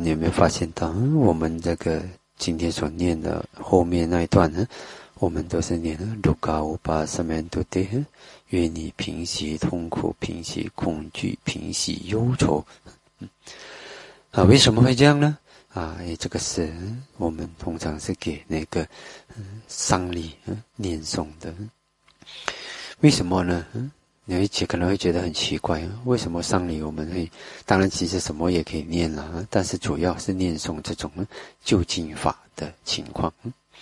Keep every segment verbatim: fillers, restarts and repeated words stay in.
你有没有发现到，嗯、我们这个今天所念的后面那一段呢，我们都是念卢嘎乌巴萨曼多德，愿你平息痛苦，平息恐惧，平息忧愁。嗯、啊，为什么会这样呢？啊，诶，这个是我们通常是给那个、嗯、丧礼、嗯、念诵的。为什么呢？嗯你会可能会觉得很奇怪，为什么丧礼我们会？当然，其实什么也可以念啦，但是主要是念诵这种究竟法的情况。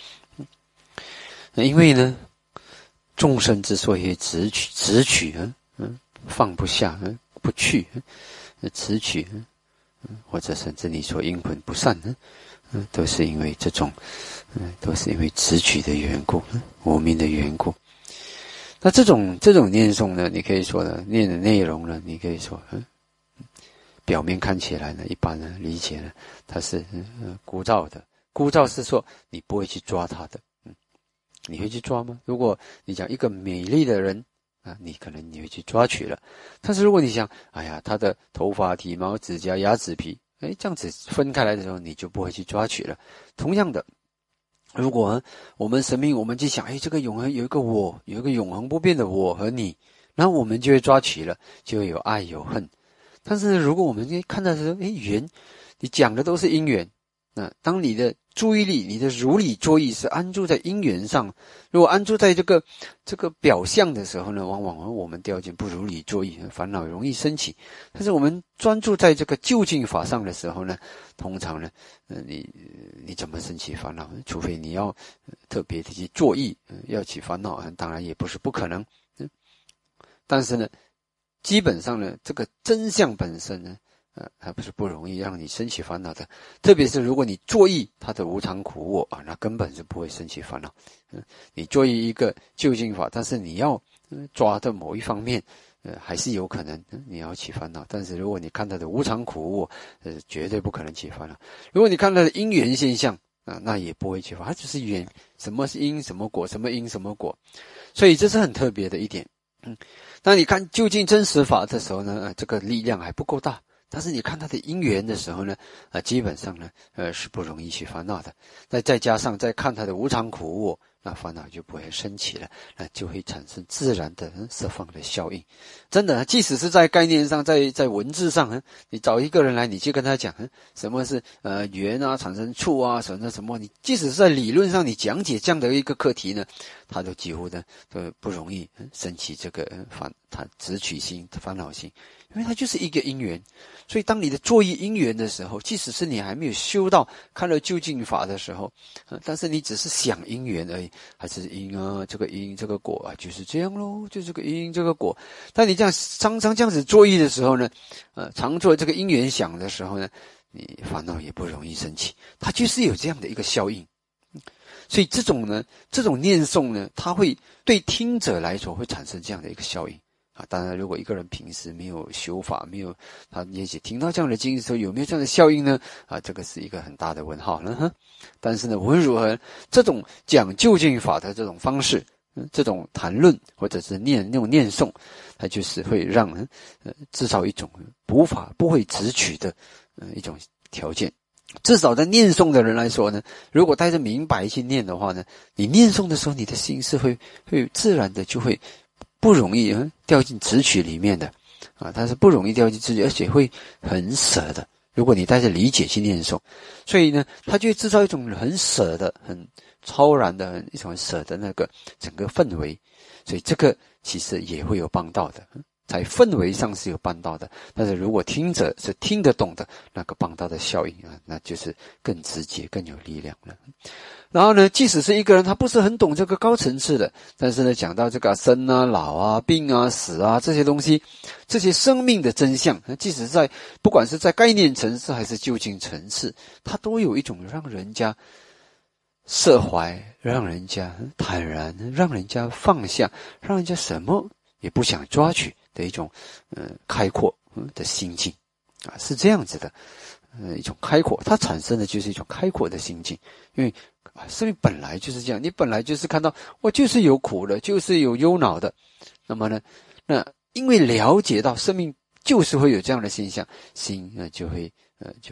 因为呢，众生之所以执取、执取啊，嗯，放不下，嗯，不去，嗯，执取，嗯，或者甚至你说阴魂不散呢，嗯，都是因为这种，嗯，都是因为执取的缘故，无明的缘故。那这种这种念诵呢，你可以说呢，念的内容呢，你可以说，嗯，表面看起来呢，一般呢理解呢，它是嗯枯燥的。枯燥是说你不会去抓它的，嗯，你会去抓吗？如果你讲一个美丽的人啊，你可能你会去抓取了。但是如果你想，哎呀，他的头发、体毛、指甲、牙齿皮，哎，这样子分开来的时候，你就不会去抓取了。同样的。如果我们生命，我们去想，哎，这个永恒有一个我，有一个永恒不变的我和你，然后我们就会抓取了，就会有爱有恨。但是呢，如果我们看到说，哎，缘，你讲的都是因缘，那当你的注意力、你的如理作意是安住在因缘上，如果安住在这个这个表象的时候呢，往往我们掉进不如理作意，烦恼容易升起。但是我们专注在这个究竟法上的时候呢，通常呢，呃，你你怎么升起烦恼？除非你要、呃、特别的去作意、呃，要起烦恼，当然也不是不可能。嗯，但是呢，基本上呢，这个真相本身呢。呃，还不是不容易让你升起烦恼的，特别是如果你作意它的无常苦我啊，那根本是不会升起烦恼。嗯，你作意一个究竟法，但是你要、呃、抓的某一方面，呃，还是有可能、呃、你要起烦恼。但是如果你看它的无常苦我，呃，绝对不可能起烦恼。如果你看它的因缘现象啊，那也不会起烦恼，它只是缘，什么是因，什么果，什么因什么果，所以这是很特别的一点。嗯，当你看究竟真实法的时候呢，呃、这个力量还不够大。但是你看他的因缘的时候呢，呃，基本上呢，呃，是不容易去烦恼的。再再加上再看他的无常苦我，那烦恼就不会升起了，那就会产生自然的释放的效应。真的，即使是在概念上，在在文字上，你找一个人来，你去跟他讲，什么是呃缘啊，产生处啊，什么什么，你即使是在理论上你讲解这样的一个课题呢，他都几乎的都不容易升起这个烦，他执取心、烦恼心。因为它就是一个因缘，所以当你的作意因缘的时候，即使是你还没有修到看了究竟法的时候，呃、但是你只是想因缘而已，还是因啊，这个因这个果啊，就是这样咯，就这个因这个果。但你这样常常这样子作意的时候呢，呃，常做这个因缘想的时候呢，你烦恼也不容易升起，它就是有这样的一个效应。所以这种呢，这种念诵呢，它会对听者来说会产生这样的一个效应。啊，当然，如果一个人平时没有修法，没有他也许听到这样的经的时候，有没有这样的效应呢？啊，这个是一个很大的问号了哈。但是呢，无论如何，这种讲究竟法的这种方式，嗯，这种谈论或者是念那种念诵，它就是会让呃制造一种无法不会直取的呃一种条件。至少在念诵的人来说呢，如果带着明白去念的话呢，你念诵的时候，你的心是会会自然的就会。不容易、嗯、掉进执取里面的啊，它是不容易掉进执取，而且会很舍的。如果你带着理解去念诵，所以呢，它就会制造一种很舍的、很超然的、很一种舍的那个整个氛围。所以这个其实也会有帮到的，在氛围上是有帮到的。但是如果听者是听得懂的，那个帮到的效应啊，那就是更直接、更有力量了。然后呢，即使是一个人他不是很懂这个高层次的，但是呢，讲到这个生啊、老啊、病啊、死啊这些东西，这些生命的真相，即使在不管是在概念层次还是究竟层次，它都有一种让人家释怀、让人家坦然、让人家放下、让人家什么也不想抓取的一种呃开阔的心境啊，是这样子的。呃，一种开阔，它产生的就是一种开阔的心境，因为啊，生命本来就是这样，你本来就是看到我就是有苦的，就是有忧恼的，那么呢，那因为了解到生命就是会有这样的现象，心呃就会呃就会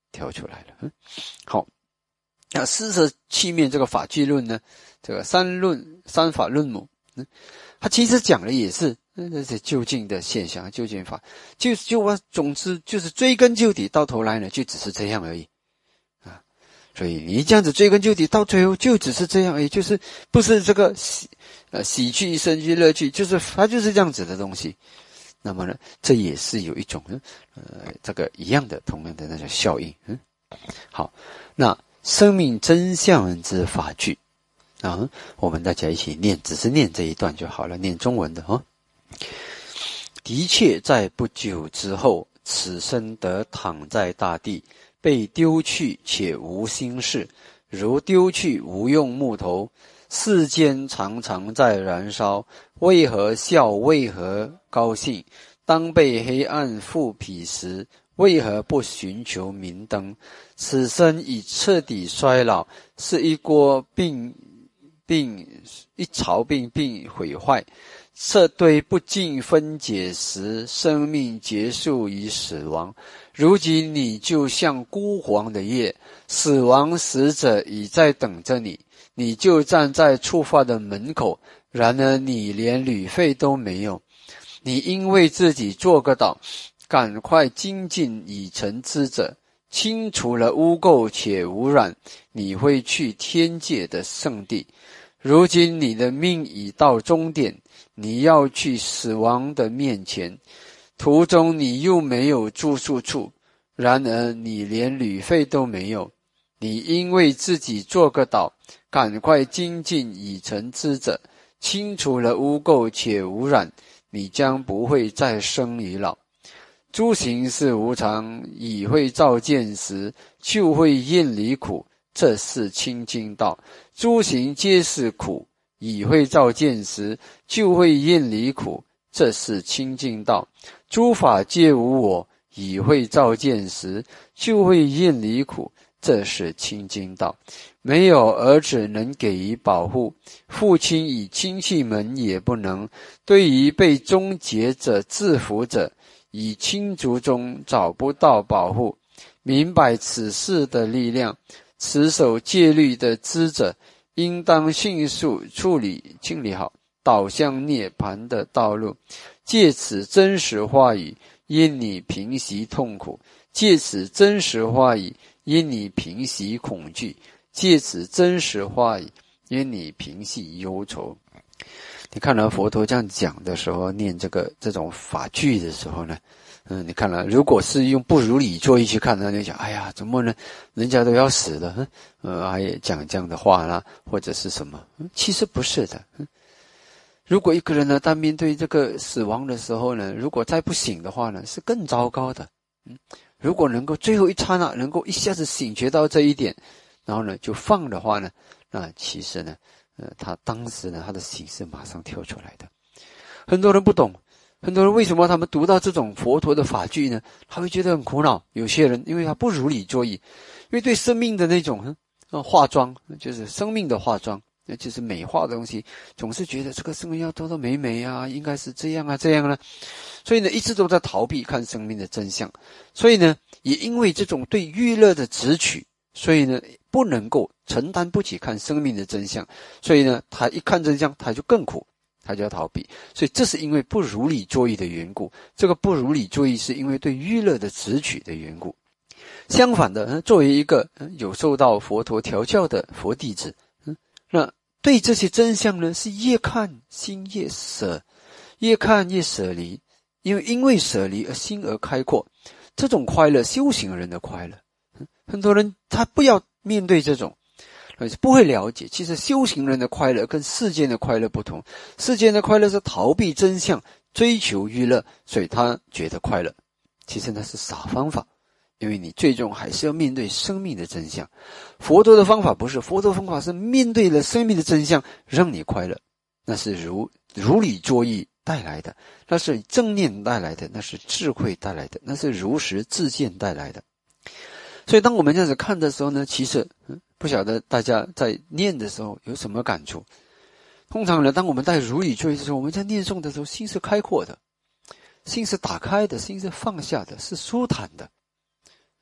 跳出来了。嗯，好，那施舍器面这个法句论呢，这个三论三法论母，嗯，它其实讲的也是那是究竟的现象，究竟法，就就我总之就是追根究底，到头来呢，就只是这样而已啊。所以你这样子追根究底，到最后就只是这样而已，就是不是这个喜呃喜剧、生剧、乐趣，就是它就是这样子的东西。那么呢，这也是有一种呃这个一样的同样的那种效应。嗯，好，那生命真相之法句啊，我们大家一起念，只是念这一段就好了，念中文的哈。的确，在不久之后，此身得躺在大地，被丢去且无心事，如丢去无用木头。世间常常在燃烧，为何笑？为何高兴？当被黑暗覆彼时，为何不寻求明灯？此身已彻底衰老，是一锅病病一巢病病毁坏。这堆不尽分解时，生命结束于死亡。如今你就像孤黄的叶，死亡使者已在等着你，你就站在出发的门口，然而你连旅费都没有。你因为自己做个岛，赶快精进已成之者，清除了污垢且污染，你会去天界的圣地。如今你的命已到终点，你要去死亡的面前，途中你又没有住宿处，然而你连旅费都没有。你因为自己做个岛，赶快精进已成之者，清除了污垢且污染，你将不会再生于老。诸行是无常，已会照见时，就会厌离苦，这是清净道。诸行皆是苦，已会照见时，就会厌离苦，这是清净道。诸法皆无我，已会照见时，就会厌离苦，这是清净道。没有儿子能给予保护，父亲与亲戚们也不能。对于被终结者、制服者，以亲族中找不到保护。明白此事的力量，持守戒律的知者，应当迅速处理清理好，导向涅槃的道路。借此真实话语，因你平息痛苦；借此真实话语，因你平息恐惧；借此真实话语，因你平息忧愁。你看到佛陀这样讲的时候，念这个这种法句的时候呢，嗯，你看了，如果是用不如理作意去看呢，你想，哎呀，怎么呢？人家都要死了，呃，还讲这样的话啦，或者是什么？其实不是的。如果一个人呢，当面对这个死亡的时候呢，如果再不醒的话呢，是更糟糕的。嗯，如果能够最后一刹那能够一下子醒觉到这一点，然后呢就放的话呢，那其实呢，呃，他当时呢他的心是马上跳出来的。很多人不懂。很多人为什么他们读到这种佛陀的法句呢？他会觉得很苦恼。有些人因为他不如理作意，因为对生命的那种呃化妆，就是生命的化妆，那就是美化的东西，总是觉得这个生命要多多美美啊，应该是这样啊这样呢，所以呢一直都在逃避看生命的真相。所以呢也因为这种对娱乐的执取，所以呢不能够承担不起看生命的真相，所以呢他一看真相他就更苦，他就要逃避。所以这是因为不如理作意的缘故，这个不如理作意是因为对娱乐的执取的缘故。相反的，作为一个有受到佛陀调教的佛弟子，那对这些真相呢是越看心越舍，越看越舍离，因为因为舍离而心而开阔，这种快乐修行人的快乐。很多人他不要面对这种，不会了解，其实修行人的快乐跟世间的快乐不同。世间的快乐是逃避真相，追求娱乐，所以他觉得快乐。其实那是傻方法，因为你最终还是要面对生命的真相。佛陀的方法不是，佛陀的方法是面对了生命的真相，让你快乐。那是如如理作意带来的，那是正念带来的，那是智慧带来的，那是如实自见带来的。所以当我们这样子看的时候呢，其实不晓得大家在念的时候有什么感触。通常呢，当我们带如理作意的时候，我们在念诵的时候心是开阔的，心是打开的，心是放下的，是舒坦的。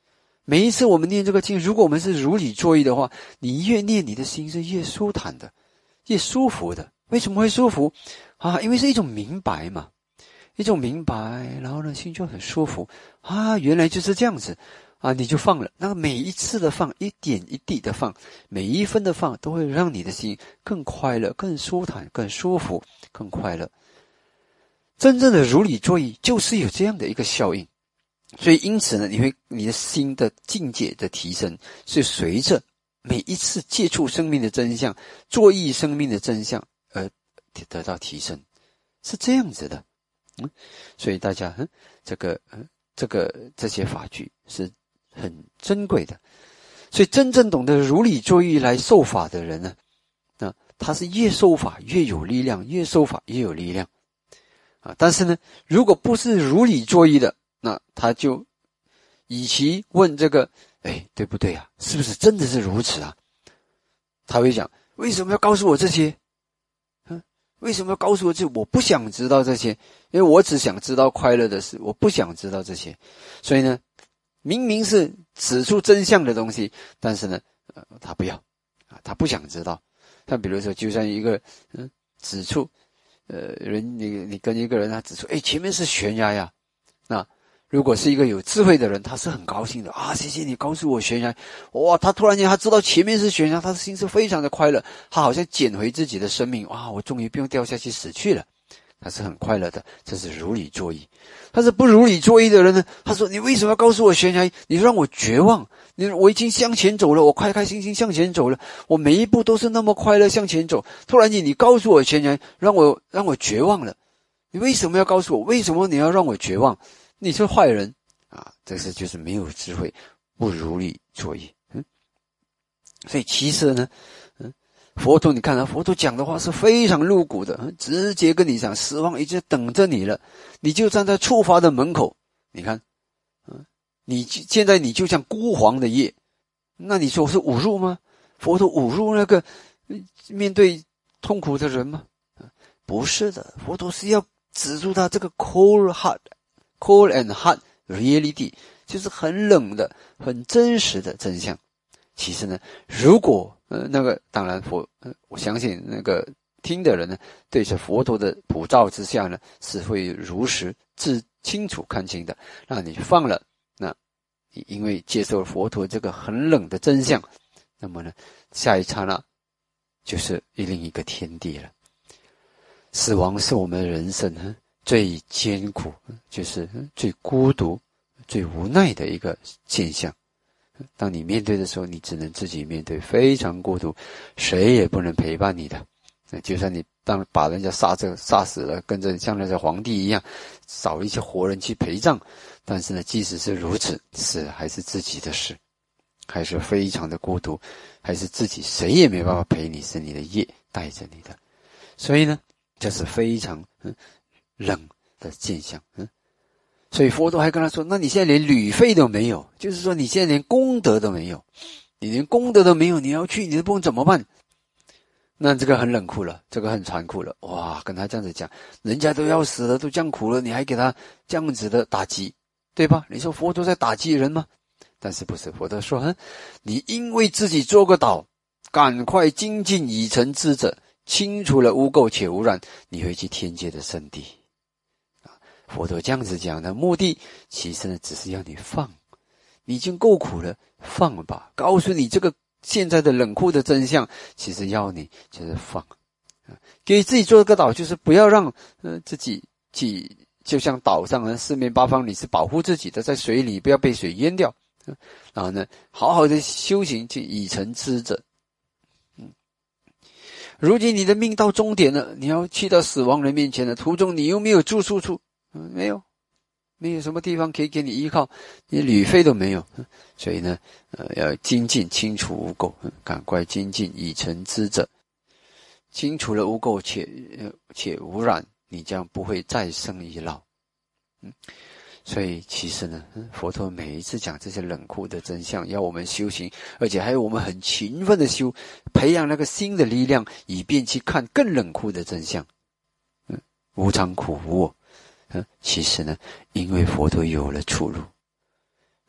每一次我们念这个经，如果我们是如理作意的话，你越念你的心是越舒坦的，越舒服的。为什么会舒服啊？因为是一种明白嘛，一种明白，然后呢心就很舒服啊，原来就是这样子啊，你就放了。那个每一次的放，一点一滴的放，每一分的放，都会让你的心更快乐，更舒坦，更舒服，更快乐。真正的如理作意就是有这样的一个效应。所以因此呢，你会你的心的境界的提升是随着每一次接触生命的真相，作意生命的真相而得到提升，是这样子的。嗯，所以大家嗯，这个嗯，这个这些法具是很珍贵的。所以真正懂得如理作意来受法的人呢，那他是越受法越有力量，越受法越有力量啊。但是呢，如果不是如理作意的，那他就与其问这个，哎，对不对啊？是不是真的是如此啊？他会讲，为什么要告诉我这些？嗯，为什么要告诉我这？我不想知道这些，因为我只想知道快乐的事，我不想知道这些。所以呢，明明是指出真相的东西，但是呢，呃，他不要啊，他不想知道。像比如说，就像一个嗯，指出，呃，人你你跟一个人他指出，哎，前面是悬崖呀，那。如果是一个有智慧的人，他是很高兴的啊！谢谢你告诉我悬崖，哇！他突然间他知道前面是悬崖，他的心是非常的快乐，他好像捡回自己的生命，哇！我终于不用掉下去死去了，他是很快乐的，这是如理作意。但是不如理作意的人呢？他说：“你为什么要告诉我悬崖？你让我绝望！你我已经向前走了，我开开心心向前走了，我每一步都是那么快乐向前走。突然间你告诉我悬崖，让我让我绝望了。你为什么要告诉我？为什么你要让我绝望？”你是坏人啊！这是就是没有智慧，不如理作意。嗯，所以其实呢，嗯，佛陀你看啊，佛陀讲的话是非常露骨的，直接跟你讲，死亡已经等着你了，你就站在触发的门口。你看，嗯，你现在你就像孤黄的叶，那你说是侮辱吗？佛陀侮辱那个面对痛苦的人吗？不是的，佛陀是要指出他这个 cold heart。Cold and hard reality 就是很冷的、很真实的真相。其实呢，如果呃那个当然佛，呃，我相信那个听的人呢，对着佛陀的普照之下呢，是会如实自清楚看清的。那你放了，那因为接受了佛陀这个很冷的真相，那么呢，下一刹那就是另一个天地了。死亡是我们人生呢最艰苦，就是最孤独、最无奈的一个现象。当你面对的时候，你只能自己面对，非常孤独，谁也不能陪伴你的。就算你当把人家杀这杀死了，跟着像那些皇帝一样，找一些活人去陪葬，但是呢，即使是如此，死还是自己的事，还是非常的孤独，还是自己谁也没办法陪你，是你的业带着你的。所以呢，这是非常嗯。冷的现象，嗯，所以佛陀还跟他说：“那你现在连旅费都没有，就是说你现在连功德都没有，你连功德都没有，你要去你的不怎么办？”那这个很冷酷了，这个很残酷了。哇，跟他这样子讲，人家都要死了，都这样苦了，你还给他这样子的打击，对吧？你说佛陀在打击人吗？但是不是，佛陀说：“嗯，你因为自己做个岛，赶快精进以成智者，清除了污垢且污染，你会去天界的圣地。”佛陀这样子讲的目的，其实呢，只是要你放，你已经够苦了，放吧。告诉你这个现在的冷酷的真相，其实要你就是放，给自己做个岛，就是不要让呃自己去，就像岛上呢，四面八方你是保护自己的，在水里不要被水淹掉，然后呢，好好的修行，去以成智者。嗯，如今你的命到终点了，你要去到死亡人面前了，途中你又没有住宿处。嗯，没有，没有什么地方可以给你依靠，你旅费都没有，所以呢，呃，要精进清除污垢，赶快精进以成智者，清除了污垢且呃且污染，你将不会再生一老。嗯，所以其实呢，佛陀每一次讲这些冷酷的真相，要我们修行，而且还有我们很勤奋的修，培养那个新的力量，以便去看更冷酷的真相。嗯，无常苦无我。嗯，其实呢，因为佛陀有了出路。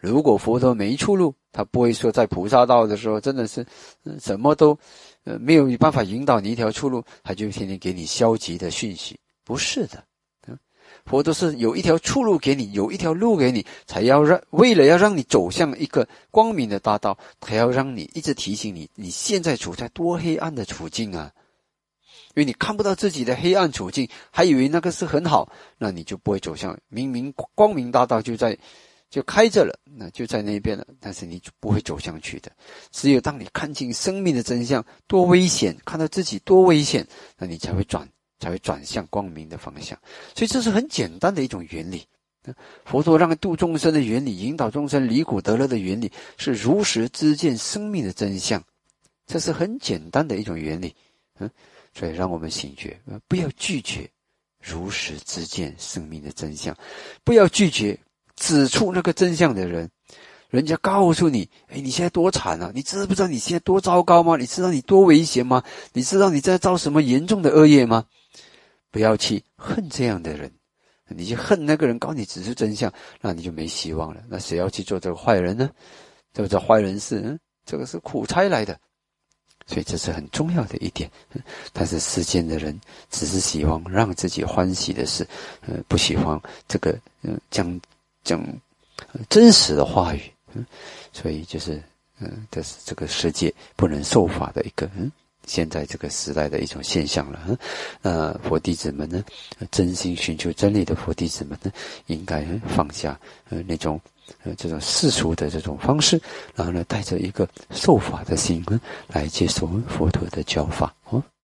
如果佛陀没出路，他不会说在菩萨道的时候真的是、呃、什么都呃没有办法引导你一条出路，他就天天给你消极的讯息。不是的，嗯，佛陀是有一条出路给你，有一条路给你，才要让为了要让你走向一个光明的大道，才要让你一直提醒你你现在处在多黑暗的处境啊。因为你看不到自己的黑暗处境，还以为那个是很好，那你就不会走向明明光明大道就在就开着了，那就在那边了，但是你就不会走向去的。只有当你看清生命的真相多危险，看到自己多危险，那你才会转才会转向光明的方向。所以这是很简单的一种原理。佛陀让度众生的原理，引导众生离苦得乐的原理，是如实知见生命的真相，这是很简单的一种原理。嗯，所以让我们醒觉，不要拒绝如实知见生命的真相，不要拒绝指出那个真相的人。人家告诉你，哎，你现在多惨啊，你知不知道你现在多糟糕吗？你知道你多危险吗？你知道你在造什么严重的恶业吗？不要去恨这样的人，你去恨那个人告你指出真相，那你就没希望了。那谁要去做这个坏人呢？这个叫坏人事，嗯，这个是苦差来的。所以这是很重要的一点。但是世间的人只是希望让自己欢喜的事，呃，不喜欢这个呃讲讲、呃、真实的话语。嗯，所以就是嗯、呃，这是这个世界不能受法的一个嗯，现在这个时代的一种现象了。嗯，那佛弟子们呢，真心寻求真理的佛弟子们呢，应该放下呃那种呃这种世俗的这种方式，然后呢，带着一个受法的心来接受佛陀的教法。哦。